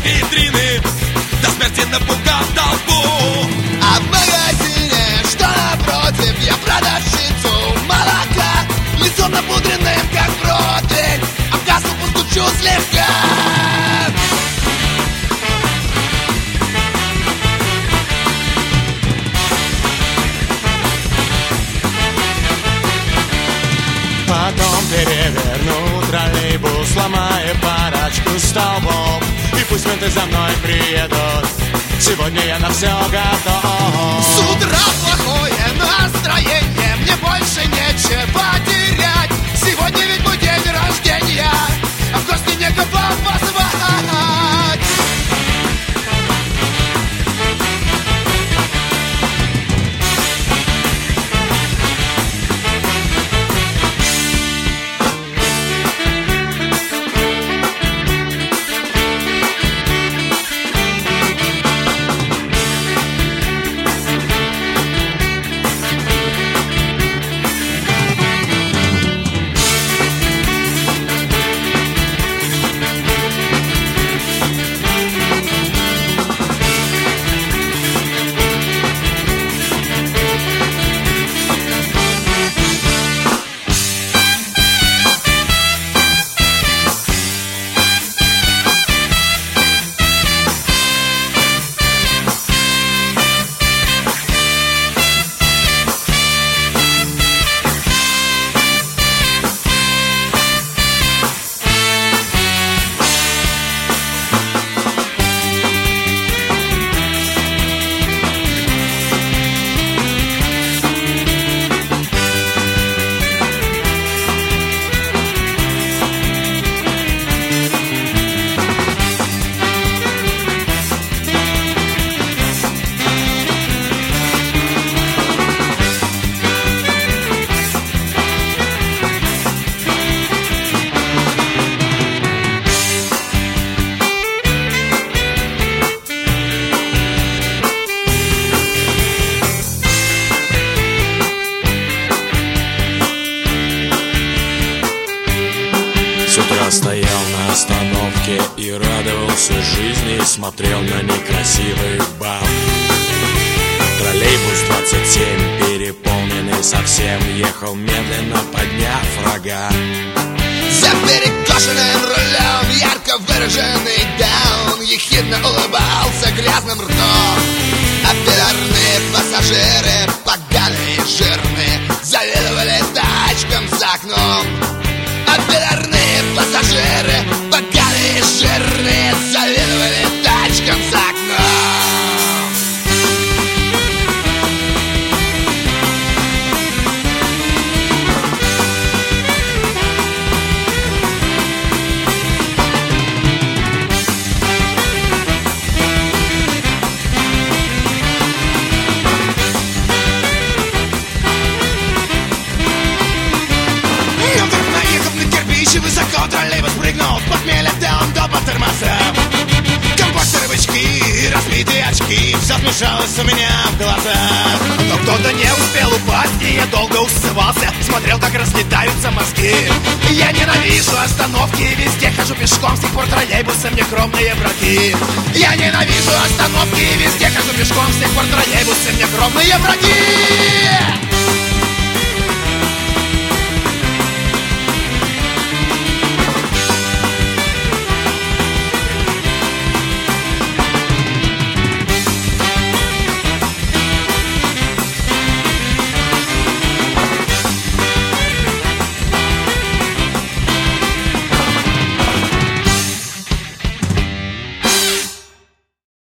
витрины, до смерти напугав толпу. А в магазине, что напротив, я продавщицу молока, лицом напудренным, как противень, а в кассу постучу слегка. Потом переверну троллейбус, ломая парочку столбов, и пусть менты за мной приедут, сегодня я на все готов. С утра плохое настроение, мне больше нечего терять. Сегодня ведь мой день рождения, а в гости некого позвать. С утра стоял на остановке и радовался жизни, смотрел на некрасивый баб. Троллейбус 27, переполненный совсем, ехал медленно, подняв рога. За перекошенным рулем ярко выраженный даун ехидно улыбался грязным ртом. А пидорные пассажиры, поганые и жирные, завидовали тачкам за окном. А пидорные пассажиры, поганые и жирные, завидовали тачкам за окном. Высоко троллейбус прыгнул, с похмелья он топал тормоза. Компактеры бычки, разбитые очки, все смешалось у меня в глазах. Но кто-то не успел упасть, и я долго усывался, смотрел, как разлетаются мозги. Я ненавижу остановки, везде хожу пешком, с тех пор троллейбусы мне кровные враги. Я ненавижу остановки, везде хожу пешком, с тех пор троллейбусы мне кровные враги.